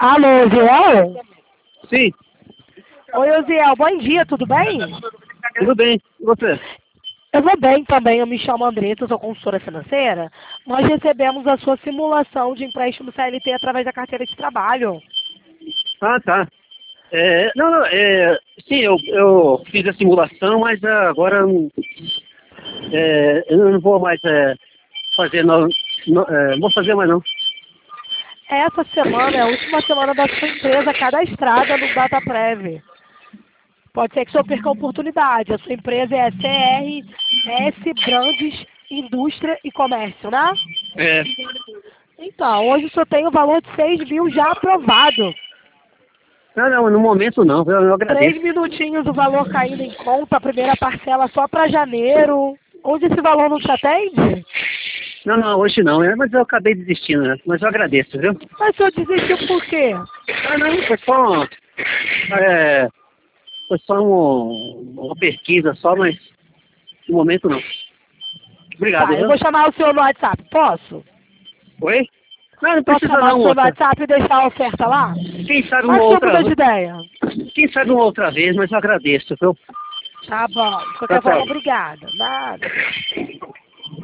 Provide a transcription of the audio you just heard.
Alô, Ziel? Sim, Oi, Ziel, bom dia, tudo bem? tudo bem. E você? Eu vou bem também, eu me chamo Andressa, eu sou consultora financeira. Nós recebemos a sua simulação de empréstimo CLT através da carteira de trabalho. Ah, tá. Sim, eu fiz a simulação, mas agora eu não vou mais fazer, não vou fazer mais não. Essa semana é a última semana da sua empresa cadastrada no DataPrev. Pode ser que o senhor perca a oportunidade. A sua empresa é CRS Brandes Indústria e Comércio, né? É, Então, hoje o senhor tem o valor de 6 mil já aprovado. não, no momento não, eu agradeço. 3 minutinhos o valor caindo em conta, a primeira parcela só para janeiro. Hoje esse valor não te atende? Não, hoje não, mas eu acabei desistindo, né? Mas eu agradeço, viu? Mas o senhor desistiu por quê? Não, é, foi só uma pesquisa só, mas no momento não. Obrigado, Tá, eu viu? vou chamar o senhor no WhatsApp, posso? Oi? Não Posso precisa chamar o não, senhor no moça. WhatsApp e deixar a oferta lá? Quem sabe uma Mas o senhor outra, muda de ideia. quem sabe uma outra vez, mas eu agradeço, viu? Tá bom, de Tchau, qualquer forma, tchau. obrigada. Nada.